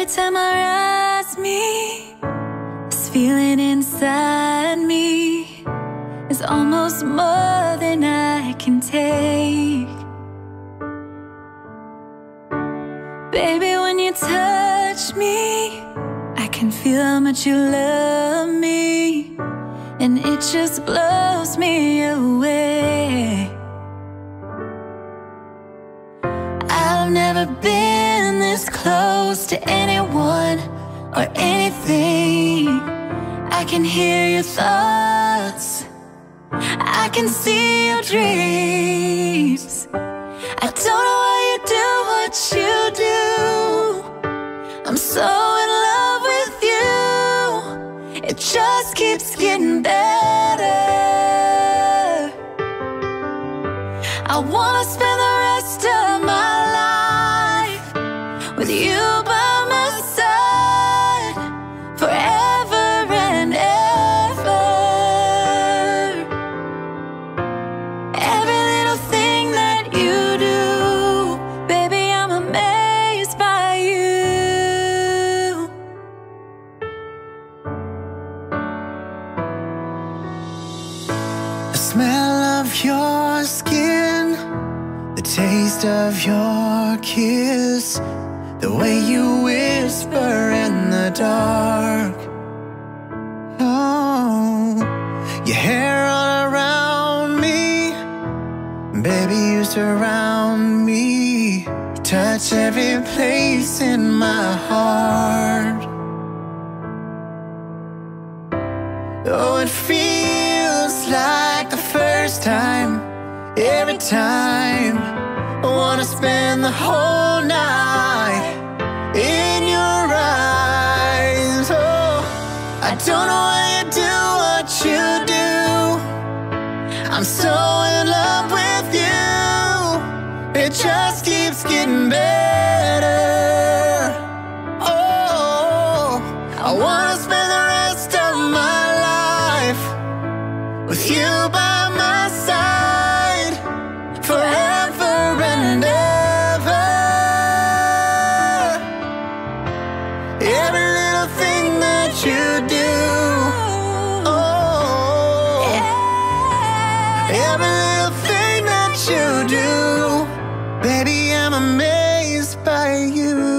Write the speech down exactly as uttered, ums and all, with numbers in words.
time I rise me, this feeling inside me is almost more than I can take. Baby, when you touch me, I can feel how much you love me, and it just blows me away. I've never been this close to anyone or anything. I can hear your thoughts, I can see your dreams. I don't know why you do what you do. I'm so in love with you, it just keeps getting better. I wanna spend the rest of my life with you by my side, forever and ever. Every little thing that you do, baby, I'm amazed by you. The smell of your skin, the taste of your kiss, the way you whisper in the dark. Oh, your hair all around me, baby, you surround me. You touch every place in my heart. Oh, it feels like the first time, every time. I wanna spend the whole night in your eyes. Oh, I don't know why you do what you do. I'm so in love with you, it just keeps getting better. Oh, I wanna spend the rest of my life with you by my side, forever and ever. Every little thing that you do, oh, every little thing that you do, baby, I'm amazed by you.